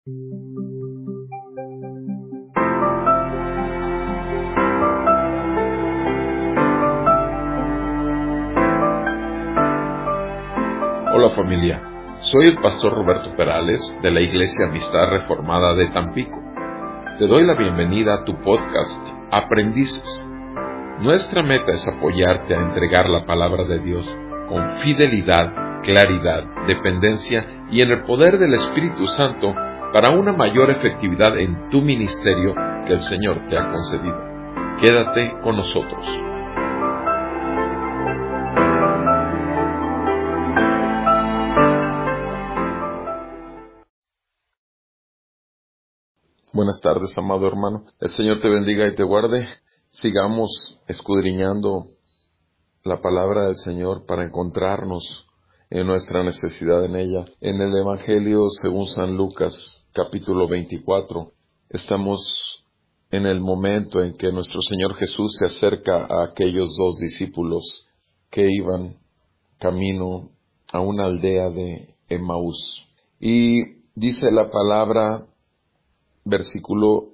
Hola familia, soy el pastor Roberto Perales de la Iglesia Amistad Reformada de Tampico. Te doy la bienvenida a tu podcast Aprendices. Nuestra meta es apoyarte a entregar la palabra de Dios con fidelidad, claridad, dependencia y en el poder del Espíritu Santo para una mayor efectividad en tu ministerio que el Señor te ha concedido. Quédate con nosotros. Buenas tardes, amado hermano. El Señor te bendiga y te guarde. Sigamos escudriñando la palabra del Señor para encontrarnos en nuestra necesidad en ella. En el Evangelio según San Lucas, capítulo 24, estamos en el momento en que nuestro Señor Jesús se acerca a aquellos dos discípulos que iban camino a una aldea de Emaús. Y dice la palabra, versículo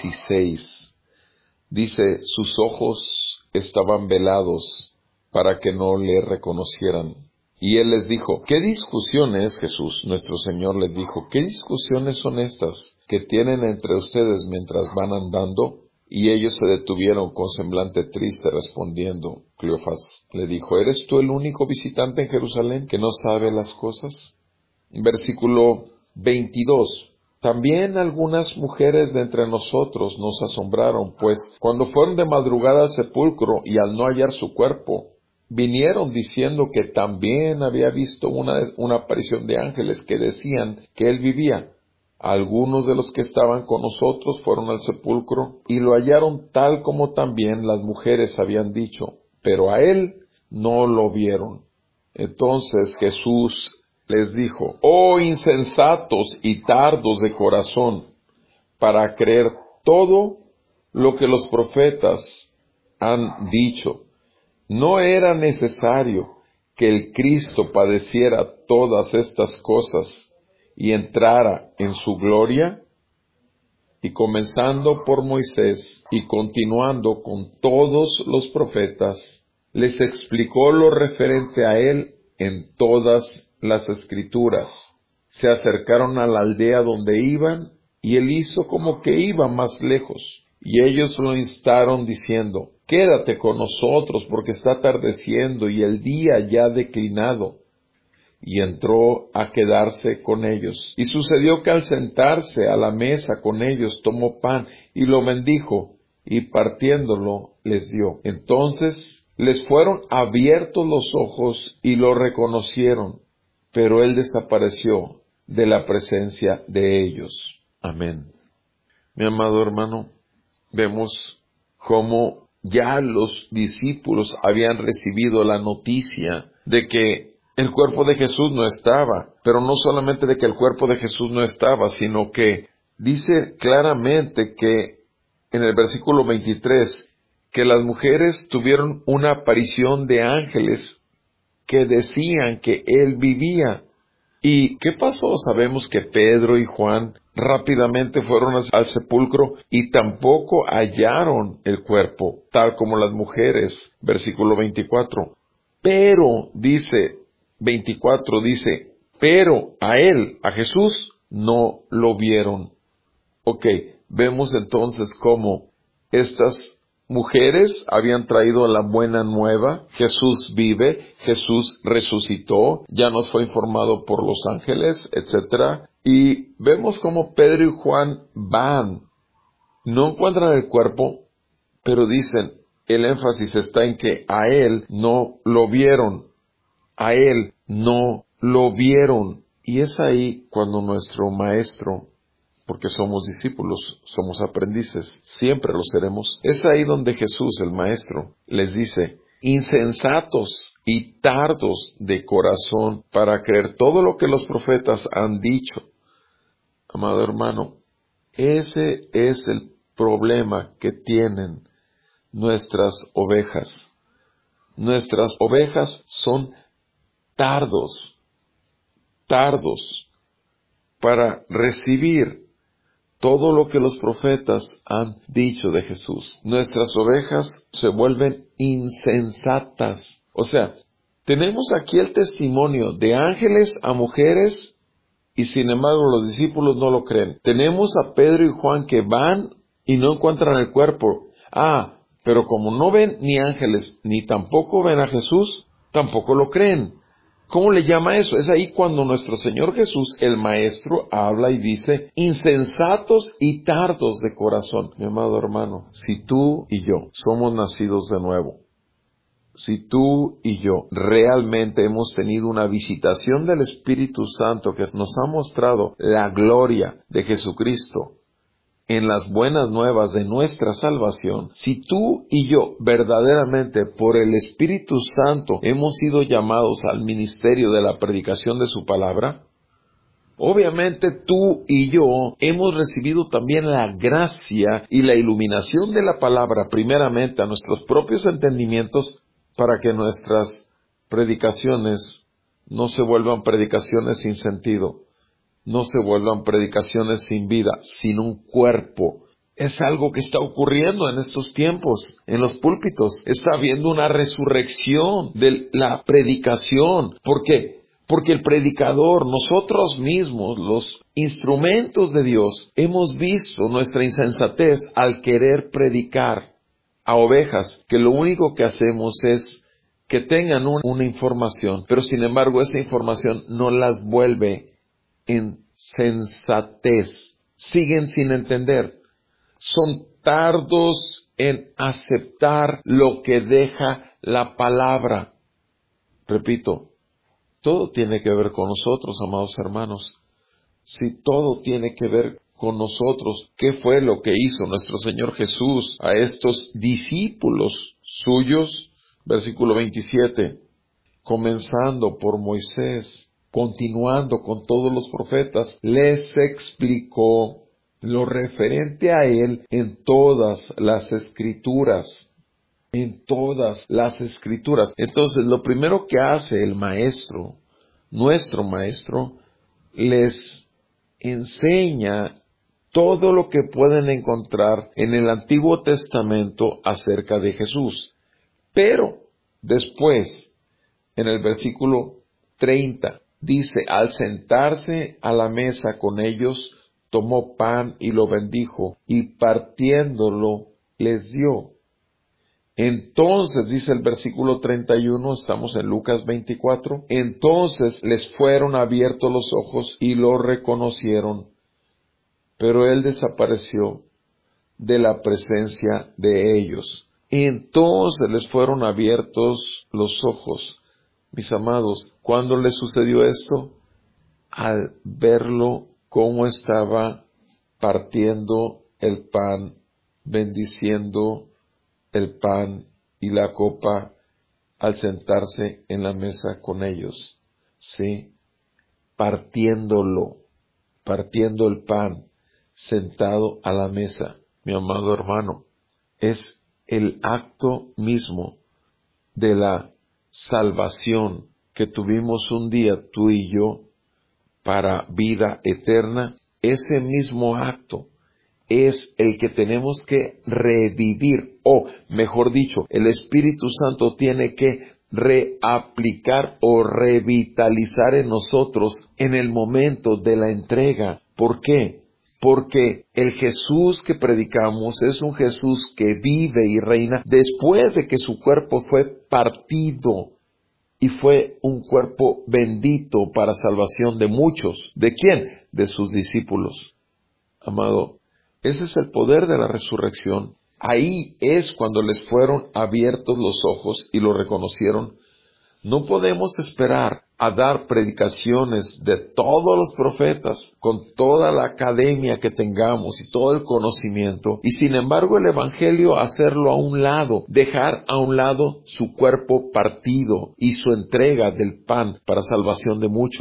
16, dice, sus ojos estaban velados para que no le reconocieran. Y él les dijo, ¿qué discusiones, Jesús, nuestro Señor les dijo, qué discusiones son estas que tienen entre ustedes mientras van andando? Y ellos se detuvieron con semblante triste respondiendo. Cleofas le dijo, ¿eres tú el único visitante en Jerusalén que no sabe las cosas? Versículo 22. También algunas mujeres de entre nosotros nos asombraron, pues cuando fueron de madrugada al sepulcro y al no hallar su cuerpo, vinieron diciendo que también había visto una aparición de ángeles que decían que él vivía. Algunos de los que estaban con nosotros fueron al sepulcro y lo hallaron tal como también las mujeres habían dicho, pero a él no lo vieron. Entonces Jesús les dijo, oh insensatos y tardos de corazón, para creer todo lo que los profetas han dicho. ¿No era necesario que el Cristo padeciera todas estas cosas y entrara en su gloria? Y comenzando por Moisés y continuando con todos los profetas, les explicó lo referente a él en todas las Escrituras. Se acercaron a la aldea donde iban, y él hizo como que iba más lejos. Y ellos lo instaron diciendo, quédate con nosotros porque está atardeciendo y el día ya ha declinado. Y entró a quedarse con ellos. Y sucedió que al sentarse a la mesa con ellos tomó pan y lo bendijo, y partiéndolo les dio. Entonces les fueron abiertos los ojos y lo reconocieron, pero él desapareció de la presencia de ellos. Amén. Mi amado hermano, vemos cómo ya los discípulos habían recibido la noticia de que el cuerpo de Jesús no estaba, pero no solamente de que el cuerpo de Jesús no estaba, sino que dice claramente que en el versículo 23, que las mujeres tuvieron una aparición de ángeles que decían que él vivía. ¿Y qué pasó? Sabemos que Pedro y Juan rápidamente fueron al sepulcro y tampoco hallaron el cuerpo, tal como las mujeres. Versículo 24. Pero, dice, 24 dice, pero a él, a Jesús, no lo vieron. Ok, vemos entonces cómo estas mujeres habían traído la buena nueva. Jesús vive, Jesús resucitó, ya nos fue informado por los ángeles, etc. Y vemos cómo Pedro y Juan van, no encuentran el cuerpo, pero dicen, el énfasis está en que a él no lo vieron, a él no lo vieron. Y es ahí cuando nuestro maestro, porque somos discípulos, somos aprendices, siempre lo seremos. Es ahí donde Jesús, el Maestro, les dice, insensatos y tardos de corazón para creer todo lo que los profetas han dicho. Amado hermano, ese es el problema que tienen nuestras ovejas. Nuestras ovejas son tardos. para recibir todo lo que los profetas han dicho de Jesús. Nuestras ovejas se vuelven insensatas. O sea, tenemos aquí el testimonio de ángeles a mujeres y sin embargo los discípulos no lo creen. Tenemos a Pedro y Juan que van y no encuentran el cuerpo. Pero como no ven ni ángeles ni tampoco ven a Jesús, tampoco lo creen. ¿Cómo le llama eso? Es ahí cuando nuestro Señor Jesús, el Maestro, habla y dice, insensatos y tardos de corazón. Mi amado hermano, si tú y yo somos nacidos de nuevo, si tú y yo realmente hemos tenido una visitación del Espíritu Santo que nos ha mostrado la gloria de Jesucristo en las buenas nuevas de nuestra salvación, si tú y yo verdaderamente por el Espíritu Santo hemos sido llamados al ministerio de la predicación de su palabra, obviamente tú y yo hemos recibido también la gracia y la iluminación de la palabra primeramente a nuestros propios entendimientos para que nuestras predicaciones no se vuelvan predicaciones sin sentido, no se vuelvan predicaciones sin vida, sin un cuerpo. Es algo que está ocurriendo en estos tiempos, en los púlpitos. Está habiendo una resurrección de la predicación. ¿Por qué? Porque el predicador, nosotros mismos, los instrumentos de Dios, hemos visto nuestra insensatez al querer predicar a ovejas, que lo único que hacemos es que tengan una información, pero sin embargo esa información no las vuelve en sensatez. Siguen sin entender. Son tardos en aceptar lo que deja la palabra. Repito, todo tiene que ver con nosotros, amados hermanos. Si todo tiene que ver con nosotros, ¿qué fue lo que hizo nuestro Señor Jesús a estos discípulos suyos? Versículo 27. Comenzando por Moisés, continuando con todos los profetas, les explicó lo referente a él en todas las escrituras. En todas las escrituras. Entonces, lo primero que hace el maestro, nuestro maestro, les enseña todo lo que pueden encontrar en el Antiguo Testamento acerca de Jesús. Pero, después, en el versículo 30, dice, al sentarse a la mesa con ellos, tomó pan y lo bendijo, y partiéndolo les dio. Entonces, dice el versículo 31, estamos en Lucas 24, entonces les fueron abiertos los ojos y lo reconocieron, pero él desapareció de la presencia de ellos. Entonces les fueron abiertos los ojos. Mis amados, ¿cuándo les sucedió esto? Al verlo cómo estaba partiendo el pan, bendiciendo el pan y la copa al sentarse en la mesa con ellos. Sí, partiendo el pan, sentado a la mesa. Mi amado hermano, es el acto mismo de la salvación que tuvimos un día tú y yo para vida eterna. Ese mismo acto es el que tenemos que revivir, o mejor dicho, el Espíritu Santo tiene que reaplicar o revitalizar en nosotros en el momento de la entrega. ¿Por qué? Porque el Jesús que predicamos es un Jesús que vive y reina después de que su cuerpo fue partido y fue un cuerpo bendito para salvación de muchos. ¿De quién? De sus discípulos. Amado, ese es el poder de la resurrección. Ahí es cuando les fueron abiertos los ojos y lo reconocieron. No podemos esperar a dar predicaciones de todos los profetas con toda la academia que tengamos y todo el conocimiento, y sin embargo el Evangelio hacerlo a un lado, dejar a un lado su cuerpo partido y su entrega del pan para salvación de muchos.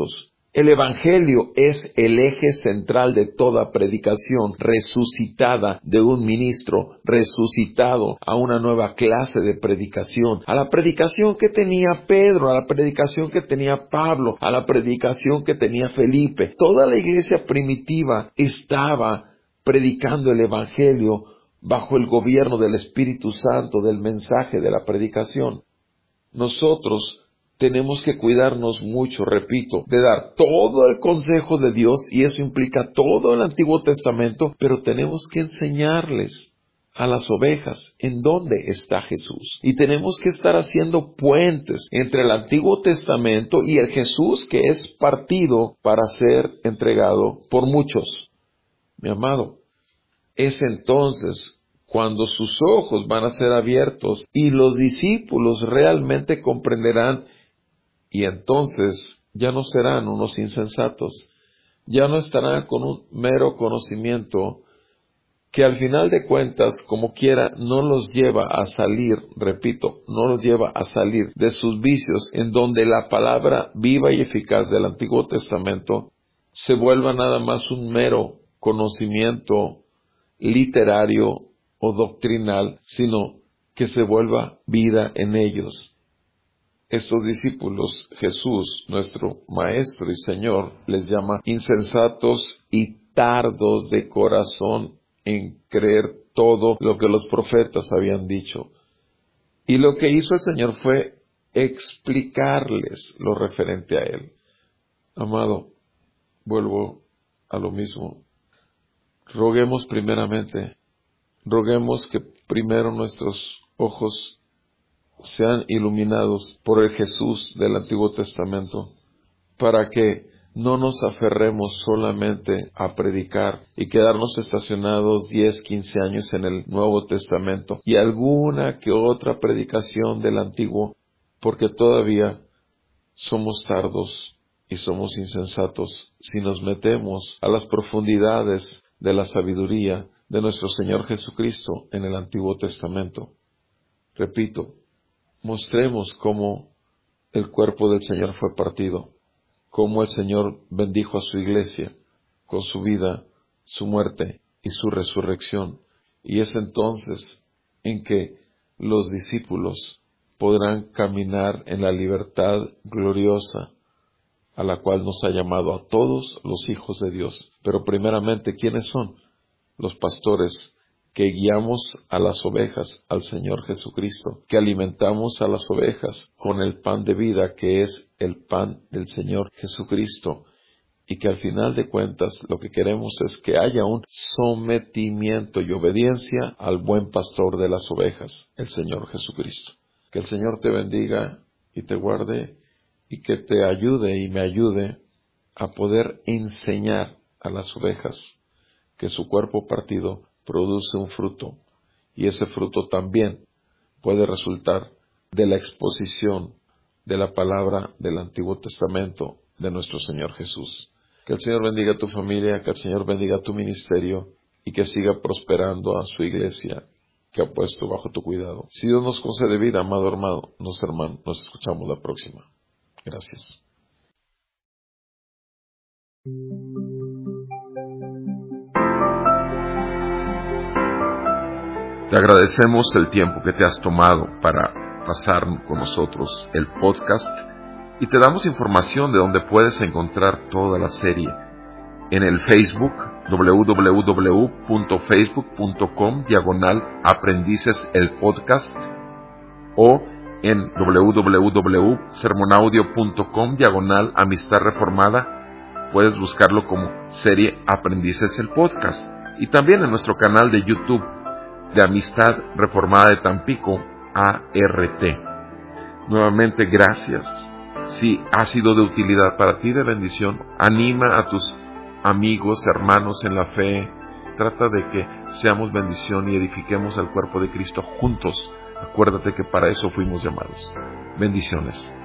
El Evangelio es el eje central de toda predicación resucitada de un ministro resucitado a una nueva clase de predicación, a la predicación que tenía Pedro, a la predicación que tenía Pablo, a la predicación que tenía Felipe. Toda la iglesia primitiva estaba predicando el Evangelio bajo el gobierno del Espíritu Santo, del mensaje de la predicación. Nosotros tenemos que cuidarnos mucho, repito, de dar todo el consejo de Dios, y eso implica todo el Antiguo Testamento, pero tenemos que enseñarles a las ovejas en dónde está Jesús. Y tenemos que estar haciendo puentes entre el Antiguo Testamento y el Jesús que es partido para ser entregado por muchos. Mi amado, es entonces cuando sus ojos van a ser abiertos y los discípulos realmente comprenderán, y entonces ya no serán unos insensatos, ya no estarán con un mero conocimiento que al final de cuentas, como quiera, no los lleva a salir, repito, no los lleva a salir de sus vicios, en donde la palabra viva y eficaz del Antiguo Testamento se vuelva nada más un mero conocimiento literario o doctrinal, sino que se vuelva vida en ellos. Estos discípulos, Jesús, nuestro Maestro y Señor, les llama insensatos y tardos de corazón en creer todo lo que los profetas habían dicho. Y lo que hizo el Señor fue explicarles lo referente a Él. Amado, vuelvo a lo mismo. Roguemos que primero nuestros ojos sean iluminados por el Jesús del Antiguo Testamento, para que no nos aferremos solamente a predicar y quedarnos estacionados 10, 15 años en el Nuevo Testamento y alguna que otra predicación del Antiguo, porque todavía somos tardos y somos insensatos si nos metemos a las profundidades de la sabiduría de nuestro Señor Jesucristo en el Antiguo Testamento. Repito, mostremos cómo el cuerpo del Señor fue partido, cómo el Señor bendijo a su iglesia con su vida, su muerte y su resurrección. Y es entonces en que los discípulos podrán caminar en la libertad gloriosa a la cual nos ha llamado a todos los hijos de Dios. Pero primeramente, ¿quiénes son? Los pastores que guiamos a las ovejas al Señor Jesucristo, que alimentamos a las ovejas con el pan de vida que es el pan del Señor Jesucristo, y que al final de cuentas lo que queremos es que haya un sometimiento y obediencia al buen pastor de las ovejas, el Señor Jesucristo. Que el Señor te bendiga y te guarde, y que te ayude y me ayude a poder enseñar a las ovejas que su cuerpo partido produce un fruto, y ese fruto también puede resultar de la exposición de la palabra del Antiguo Testamento de nuestro Señor Jesús. Que el Señor bendiga a tu familia, que el Señor bendiga a tu ministerio y que siga prosperando a su iglesia que ha puesto bajo tu cuidado. Si Dios nos concede vida, amado hermano, nos escuchamos la próxima. Gracias. Te agradecemos el tiempo que te has tomado para pasar con nosotros el podcast y te damos información de donde puedes encontrar toda la serie. En el Facebook, www.facebook.com/aprendices el podcast, o en www.sermonaudio.com/amistad reformada. Puedes buscarlo como serie Aprendices el podcast, y también en nuestro canal de YouTube de Amistad Reformada de Tampico, ART. Nuevamente, gracias. Si ha sido de utilidad para ti, de bendición, anima a tus amigos, hermanos en la fe. Trata de que seamos bendición y edifiquemos al cuerpo de Cristo juntos. Acuérdate que para eso fuimos llamados. Bendiciones.